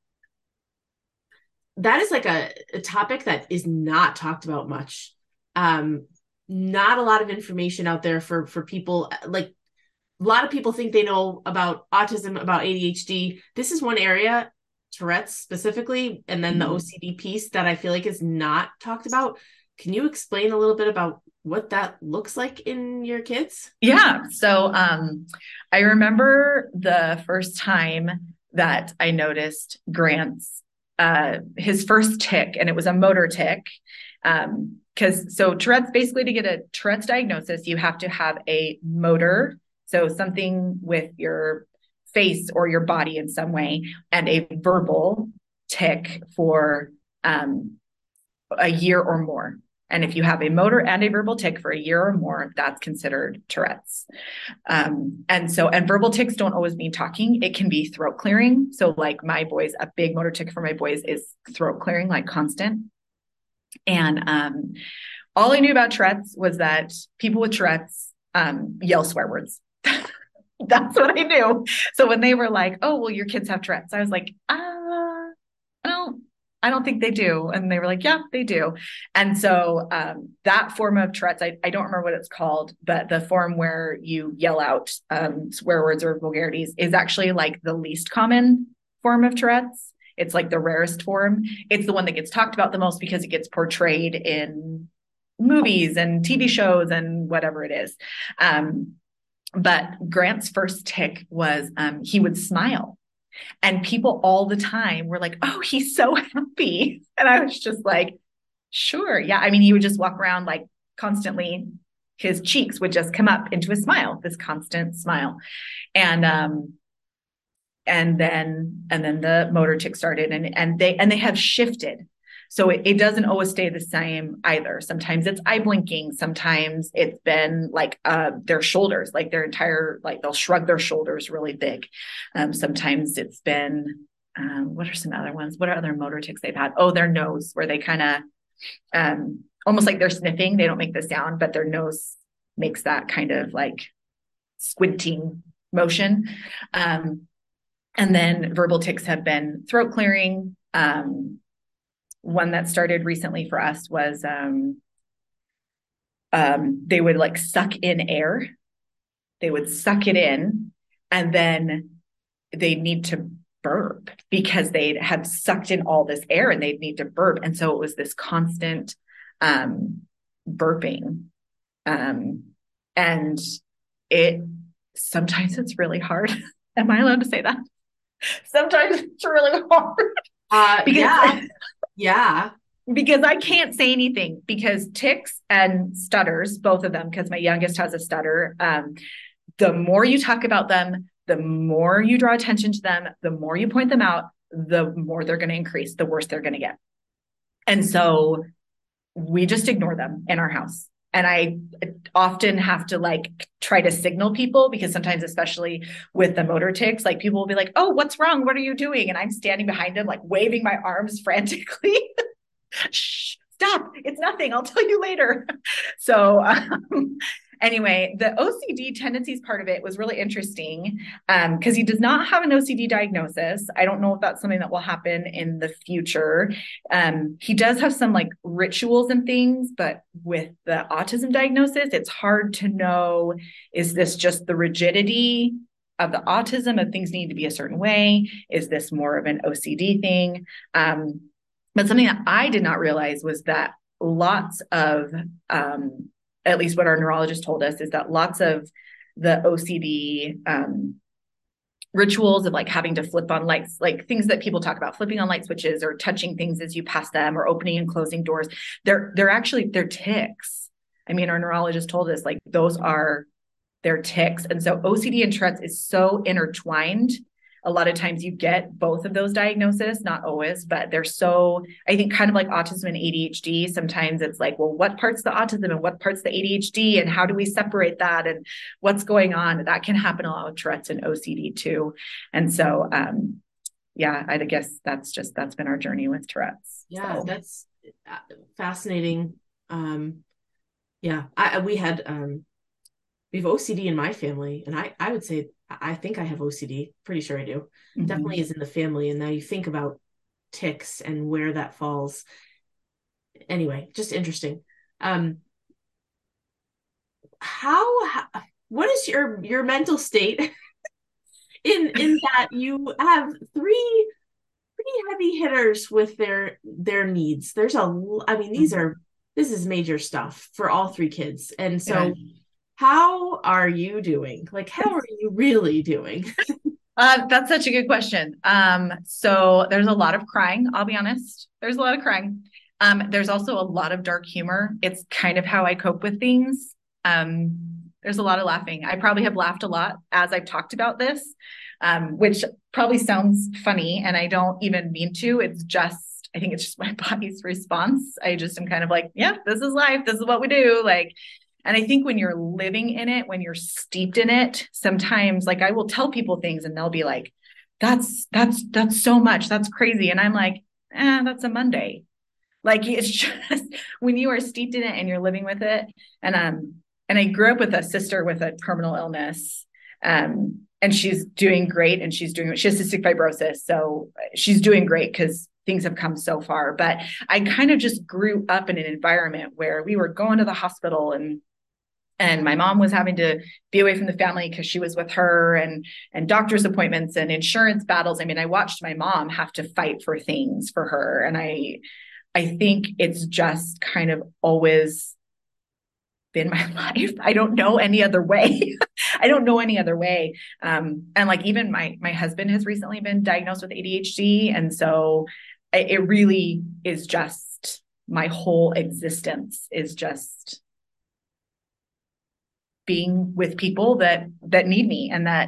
is like a topic that is not talked about much. Not a lot of information out there for people. Like a lot of people think they know about autism, about ADHD. This is one area, Tourette's specifically, and then the OCD piece, that I feel like is not talked about. Can you explain a little bit about what that looks like in your kids? Yeah. So I remember the first time that I noticed Grant's, his first tic, and it was a motor tic. So Tourette's, basically to get a Tourette's diagnosis, you have to have a motor, so something with your face or your body in some way, and a verbal tic for a year or more. And if you have a motor and a verbal tic for a year or more, that's considered Tourette's. And verbal tics don't always mean talking. It can be throat clearing. So like my boys, a big motor tic for my boys is throat clearing, like constant. And all I knew about Tourette's was that people with Tourette's yell swear words. That's what I knew. So when they were like, oh, well, your kids have Tourette's, I was like, I don't think they do. And they were like, yeah, they do. And so that form of Tourette's, I don't remember what it's called, but the form where you yell out swear words or vulgarities is actually like the least common form of Tourette's. It's like the rarest form. It's the one that gets talked about the most because it gets portrayed in movies and TV shows and whatever it is. But Grant's first tic was he would smile. And people all the time were like, oh, he's so happy. And I was just like, sure. Yeah. I mean, he would just walk around like constantly, his cheeks would just come up into a smile, this constant smile. And then the motor tic started, and they have shifted. So it doesn't always stay the same either. Sometimes it's eye blinking. Sometimes it's been like their shoulders, like their entire, like they'll shrug their shoulders really big. Sometimes it's been, what are some other ones? What are other motor tics they've had? Oh, their nose, where they kind of almost like they're sniffing. They don't make the sound, but their nose makes that kind of like squinting motion. And then verbal tics have been throat clearing. One that started recently for us was they would like suck in air. They would suck it in, and then they'd need to burp because they had sucked in all this air and they'd need to burp. And so it was this constant burping. And sometimes it's really hard. Am I allowed to say that? Sometimes it's really hard. Yeah. Because I can't say anything, because tics and stutters, both of them, because my youngest has a stutter. The more you talk about them, the more you draw attention to them, the more you point them out, the more they're going to increase, the worse they're going to get. And so we just ignore them in our house. And I often have to like try to signal people, because sometimes, especially with the motor tics, like people will be like, oh, what's wrong? What are you doing? And I'm standing behind them, like waving my arms frantically. Shh, stop. It's nothing. I'll tell you later. So anyway, the OCD tendencies part of it was really interesting because he does not have an OCD diagnosis. I don't know if that's something that will happen in the future. He does have some like rituals and things, but with the autism diagnosis, it's hard to know, is this just the rigidity of the autism of things need to be a certain way? Is this more of an OCD thing? But something that I did not realize was that lots of, at least what our neurologist told us, is that lots of the OCD rituals of like having to flip on lights, like things that people talk about, flipping on light switches or touching things as you pass them or opening and closing doors, they're tics. I mean, our neurologist told us like those are their tics. And so OCD and Tourette's is so intertwined. A lot of times you get both of those diagnoses, not always, but they're so, I think kind of like autism and ADHD. Sometimes it's like, well, what part's the autism and what part's the ADHD, and how do we separate that, and what's going on? That can happen a lot with Tourette's and OCD too. And so, I guess that's been our journey with Tourette's. Yeah, so. That's fascinating. We have OCD in my family, and I would say, I think I have OCD. Pretty sure I do. Mm-hmm. Definitely is in the family. And now you think about tics and where that falls. Anyway, just interesting. What is your mental state in that you have three pretty heavy hitters with their needs? This is major stuff for all three kids. And so how are you doing? Like, how are you really doing? That's such a good question. So there's a lot of crying. I'll be honest. There's a lot of crying. There's also a lot of dark humor. It's kind of how I cope with things. There's a lot of laughing. I probably have laughed a lot as I've talked about this, which probably sounds funny, and I don't even mean to. I think it's just my body's response. I just am kind of like, yeah, this is life. This is what we do. Like, and I think when you're living in it, when you're steeped in it, sometimes like I will tell people things and they'll be like, that's so much. That's crazy. And I'm like, that's a Monday. Like, it's just when you are steeped in it and you're living with it. And I grew up with a sister with a terminal illness. And she's doing great, and she has cystic fibrosis. So she's doing great because things have come so far. But I kind of just grew up in an environment where we were going to the hospital, and my mom was having to be away from the family because she was with her, and doctor's appointments and insurance battles. I mean, I watched my mom have to fight for things for her. And I think it's just kind of always been my life. I don't know any other way. And like, even my husband has recently been diagnosed with ADHD. And so it really is just, my whole existence is just being with people that need me,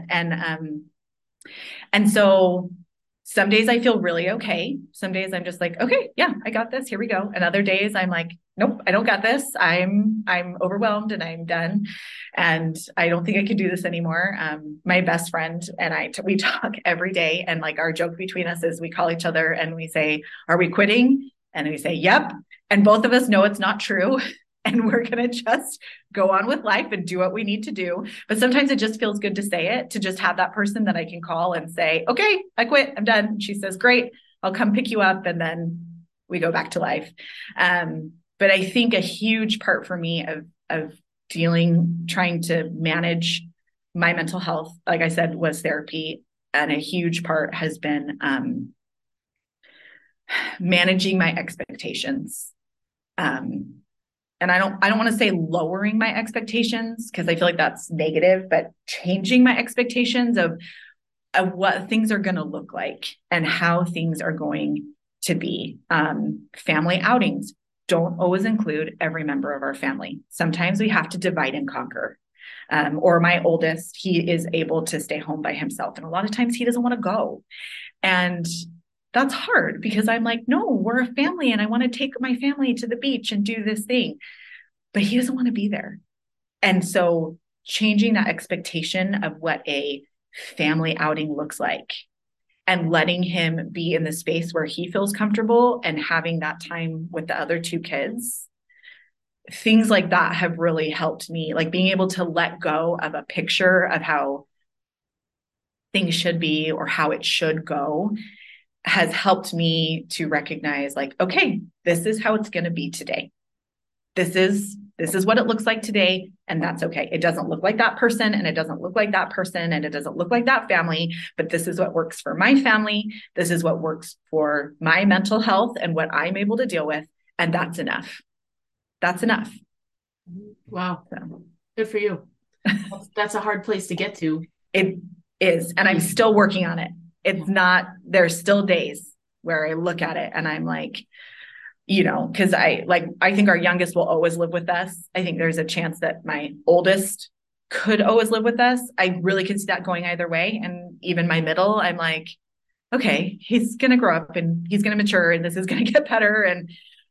and so some days I feel really okay. Some days I'm just like, okay, yeah, I got this. Here we go. And other days I'm like, nope, I don't got this. I'm overwhelmed and I'm done. And I don't think I can do this anymore. My best friend and we talk every day. And like, our joke between us is we call each other and we say, are we quitting? And we say, yep. And both of us know it's not true. and we're going to just go on with life and do what we need to do. But sometimes it just feels good to say it, to just have that person that I can call and say, okay, I quit, I'm done. And she says, great, I'll come pick you up. And then we go back to life. But I think a huge part for me of trying to manage my mental health, like I said, was therapy. And a huge part has been managing my expectations. And I don't want to say lowering my expectations, because I feel like that's negative, but changing my expectations of what things are going to look like and how things are going to be. Family outings don't always include every member of our family. Sometimes we have to divide and conquer. Or my oldest, he is able to stay home by himself. And a lot of times he doesn't want to go. And that's hard, because I'm like, no, we're a family and I want to take my family to the beach and do this thing, but he doesn't want to be there. And so changing that expectation of what a family outing looks like and letting him be in the space where he feels comfortable and having that time with the other two kids, things like that have really helped me, like being able to let go of a picture of how things should be or how it should go has helped me to recognize, like, okay, this is how it's going to be today. This is what it looks like today. And that's okay. It doesn't look like that person, and it doesn't look like that person, and it doesn't look like that family, but this is what works for my family. This is what works for my mental health and what I'm able to deal with. And that's enough. That's enough. Wow. So. Good for you. That's a hard place to get to. It is. And I'm still working on it. It's not, there's still days where I look at it and I'm like, because I think our youngest will always live with us. I think there's a chance that my oldest could always live with us. I really can see that going either way. And even my middle, I'm like, okay, he's going to grow up and he's going to mature and this is going to get better. And,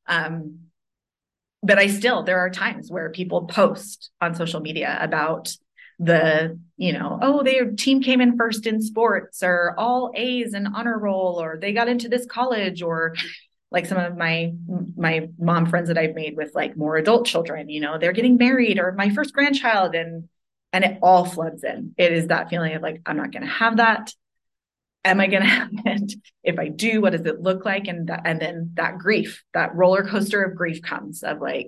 but there are times where people post on social media about their team came in first in sports, or all A's and honor roll, or they got into this college, or like some of my mom friends that I've made with like more adult children, they're getting married, or my first grandchild, and it all floods in. It is that feeling of like, I'm not going to have that. Am I going to have it? If I do, what does it look like? And then that grief, that roller coaster of grief comes of like,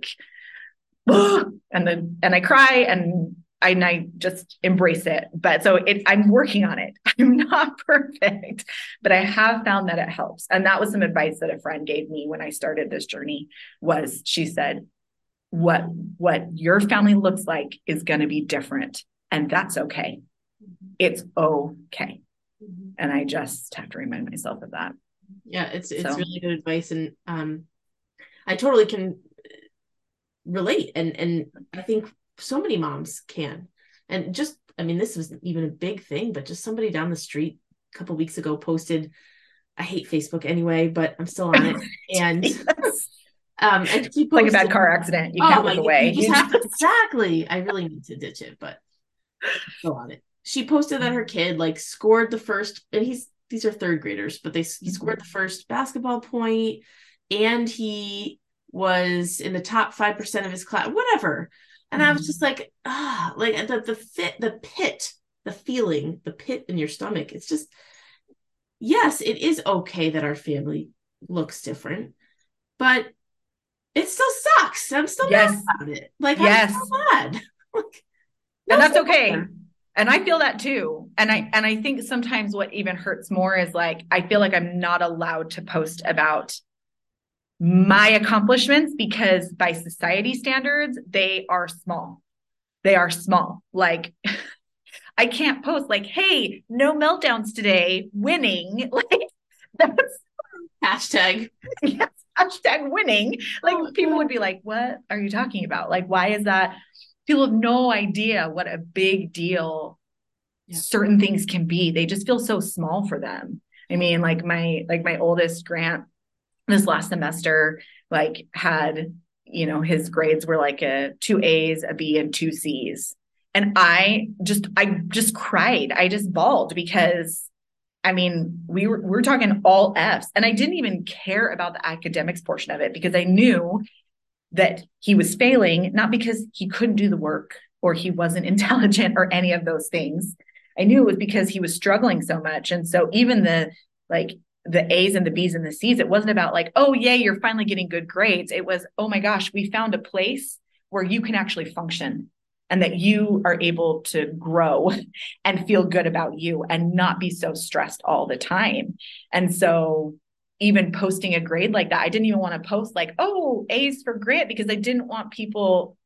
and I cry and I just embrace it. But so I'm working on it. I'm not perfect, but I have found that it helps. And that was some advice that a friend gave me when I started this journey. Was she said, what your family looks like is going to be different, and that's okay. It's okay. And I just have to remind myself of that. Yeah, it's really good advice, and I totally can relate, and I think so many moms can. And just, this was even a big thing, but just somebody down the street a couple of weeks ago posted, I hate Facebook anyway, but I'm still on it. And yes. And she posted, like a bad car accident, you can't look away. You just have to, exactly. I really need to ditch it, but I'm still on it. She posted that her kid like scored the first, and these are third graders, but he scored the first basketball point, and he was in the top 5% of his class, whatever. And I was just like, like the pit in your stomach. It's just, yes, it is okay that our family looks different, but it still sucks. I'm still mad about it. Like, yes. I'm so mad. And that's okay. And I feel that too. And I think sometimes what even hurts more is like, I feel like I'm not allowed to post about my accomplishments, because by society standards, they are small. Like, I can't post like, hey, no meltdowns today, winning. Like, that's hashtag. Yes, hashtag winning. Like, people would be like, what are you talking about? Like, why is that? People have no idea what a big deal certain things can be. They just feel so small for them. Like my oldest Grant, this last semester, like had, his grades were like 2 A's, a B, and 2 C's. And I just cried. I just bawled because we're talking all F's, and I didn't even care about the academics portion of it, because I knew that he was failing, not because he couldn't do the work or he wasn't intelligent or any of those things. I knew it was because he was struggling so much. And so even the A's and the B's and the C's, it wasn't about like, oh, yay, you're finally getting good grades. It was, oh my gosh, we found a place where you can actually function and that you are able to grow and feel good about you and not be so stressed all the time. And so even posting a grade like that, I didn't even want to post like, oh, A's for Grant, because I didn't want people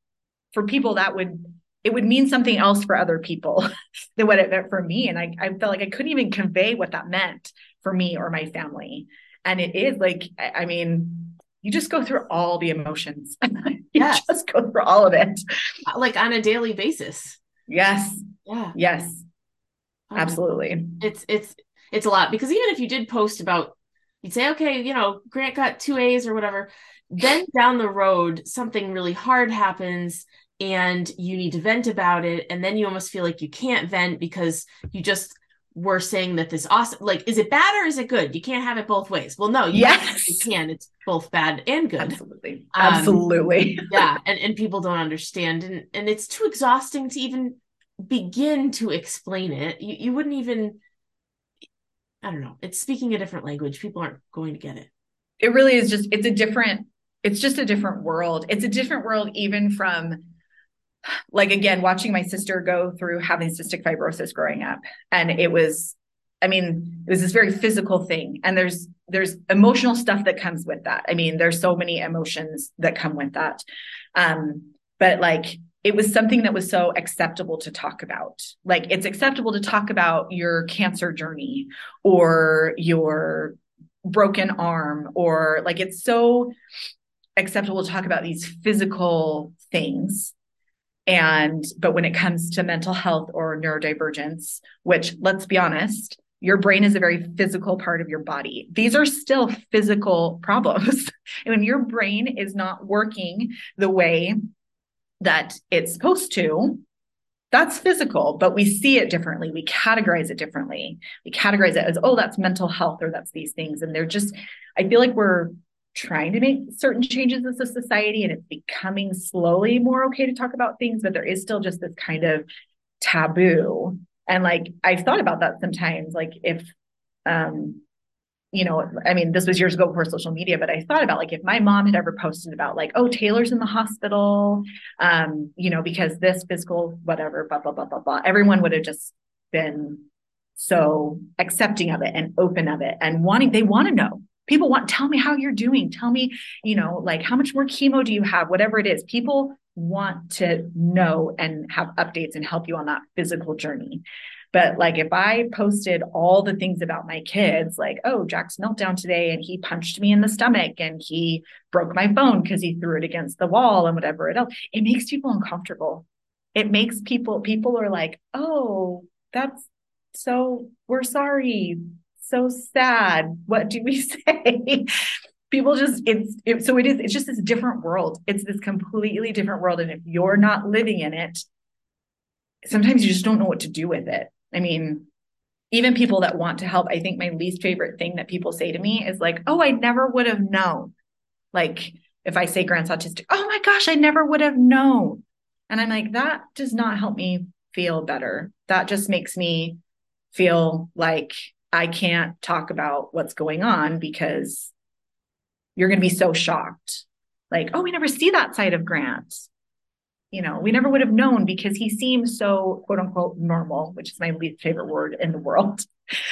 it would mean something else for other people than what it meant for me. And I felt like I couldn't even convey what that meant for me or my family. And it is like, I mean, you just go through all the emotions. Yes. Just go through all of it. Like on a daily basis. Yes. Yeah. Yes. Absolutely. It's a lot, because even if you did post about, you'd say, okay, Grant got 2 A's or whatever, then down the road, something really hard happens and you need to vent about it. And then you almost feel like you can't vent because you just were saying that this awesome, like, is it bad or is it good? You can't have it both ways. Well, no, you can. It's both bad and good. Absolutely. Absolutely. Yeah. And people don't understand. And it's too exhausting to even begin to explain it. You wouldn't even, I don't know. It's speaking a different language. People aren't going to get it. It really is just, it's just a different world. It's a different world, even from, like, again, watching my sister go through having cystic fibrosis growing up. And it was this very physical thing. And there's emotional stuff that comes with that. I mean, there's so many emotions that come with that. But like, it was something that was so acceptable to talk about. Like, it's acceptable to talk about your cancer journey or your broken arm, or like, it's so acceptable to talk about these physical things. But when it comes to mental health or neurodivergence, which, let's be honest, your brain is a very physical part of your body. These are still physical problems. And when your brain is not working the way that it's supposed to, that's physical, but we see it differently. We categorize it differently. We categorize it as, oh, that's mental health, or that's these things. And I feel like we're trying to make certain changes as a society, and it's becoming slowly more okay to talk about things, but there is still just this kind of taboo. And like, I've thought about that sometimes, like if, this was years ago before social media, but I thought about like, if my mom had ever posted about like, oh, Taylor's in the hospital, because this physical, whatever, blah, blah, blah, blah, blah, everyone would have just been so accepting of it and open of it and they want to know. People tell me how you're doing. Tell me, like, how much more chemo do you have? Whatever it is, people want to know and have updates and help you on that physical journey. But like, if I posted all the things about my kids, like, oh, Jack's meltdown today, and he punched me in the stomach, and he broke my phone because he threw it against the wall, and whatever it makes people uncomfortable. It makes people are like, oh, we're sorry. So sad. What do we say? People just, it's just this different world. It's this completely different world. And if you're not living in it, sometimes you just don't know what to do with it. I mean, even people that want to help, I think my least favorite thing that people say to me is like, oh, I never would have known. Like, if I say Grant's autistic, oh my gosh, I never would have known. And I'm like, that does not help me feel better. That just makes me feel like I can't talk about what's going on because you're going to be so shocked. Like, oh, we never see that side of Grant. We never would have known because he seems so quote unquote normal, which is my least favorite word in the world,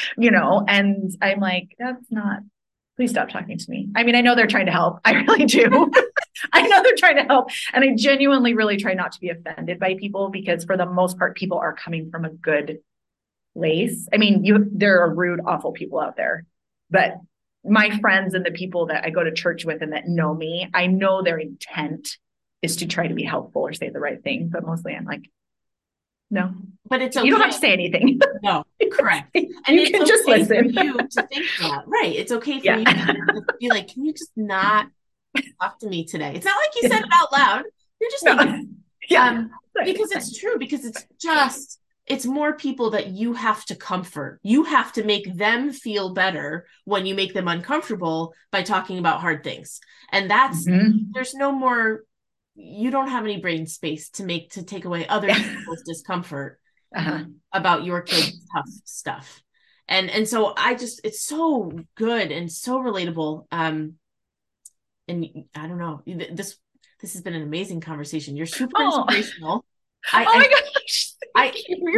and I'm like, please stop talking to me. I mean, I know they're trying to help. I really do. I know they're trying to help. And I genuinely really try not to be offended by people, because for the most part, people are coming from a good place. I mean, there are rude, awful people out there, but my friends and the people that I go to church with and that know me, I know their intent is to try to be helpful or say the right thing. But mostly I'm like, no, but it's okay. You don't have to say anything. No, correct. And you can just listen. For you to think that, right? It's okay for you to be like, can you just not talk to me today? It's not like you said it out loud. You're just thinking, because it's true. Because it's more people that you have to comfort. You have to make them feel better when you make them uncomfortable by talking about hard things. And that's, there's no more, you don't have any brain space to take away other people's discomfort about your kids' tough stuff. And so it's so good and so relatable. And I don't know, this has been an amazing conversation. You're super inspirational. My gosh. I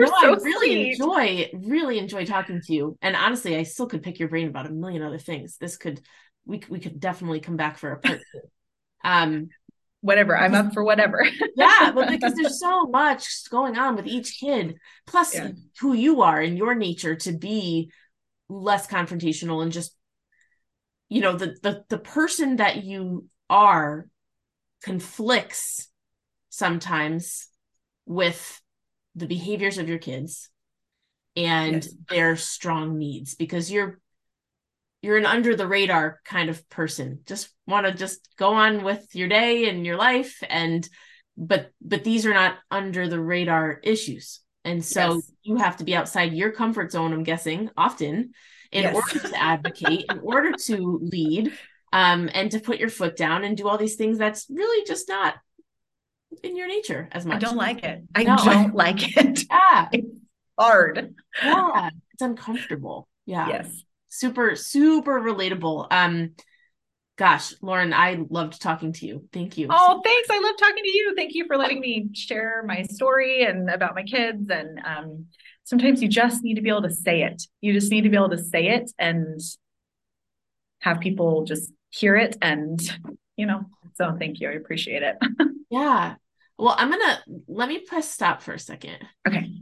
really enjoy talking to you. And honestly, I still could pick your brain about a million other things. We could definitely come back for a part 2. Whatever. I'm up for whatever. Yeah, but because there's so much going on with each kid, plus who you are and your nature to be less confrontational and just, the person that you are conflicts sometimes with the behaviors of your kids and their strong needs, because you're an under the radar kind of person. Just want to just go on with your day and your life. But these are not under the radar issues. And so you have to be outside your comfort zone, I'm guessing, often in order to advocate, in order to lead, and to put your foot down and do all these things that's really just not in your nature as much. I don't like it. I don't like it. Yeah. It's hard. Yeah. It's uncomfortable. Yeah. Yes. Super, super relatable. Gosh, Lauren, I loved talking to you. Thank you. Oh, thanks. I love talking to you. Thank you for letting me share my story and about my kids. And sometimes you just need to be able to say it. You just need to be able to say it and have people just hear it. And, so thank you. I appreciate it. Yeah. Well, let me press stop for a second. Okay.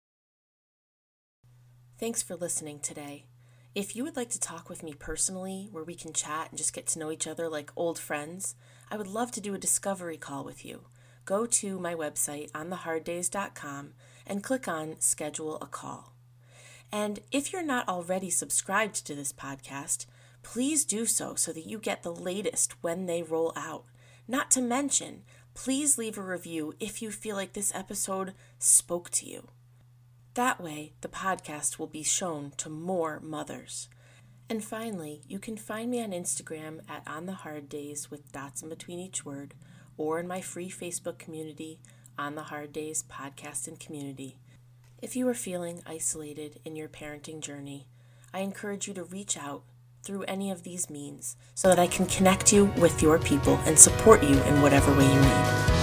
Thanks for listening today. If you would like to talk with me personally, where we can chat and just get to know each other like old friends, I would love to do a discovery call with you. Go to my website, ontheharddays.com, and click on Schedule a Call. And if you're not already subscribed to this podcast, please do so that you get the latest when they roll out. Not to mention, please leave a review if you feel like this episode spoke to you. That way, the podcast will be shown to more mothers. And finally, you can find me on Instagram at ontheharddays with dots in between each word, or in my free Facebook community, On the Hard Days Podcast and Community. If you are feeling isolated in your parenting journey, I encourage you to reach out through any of these means so that I can connect you with your people and support you in whatever way you need.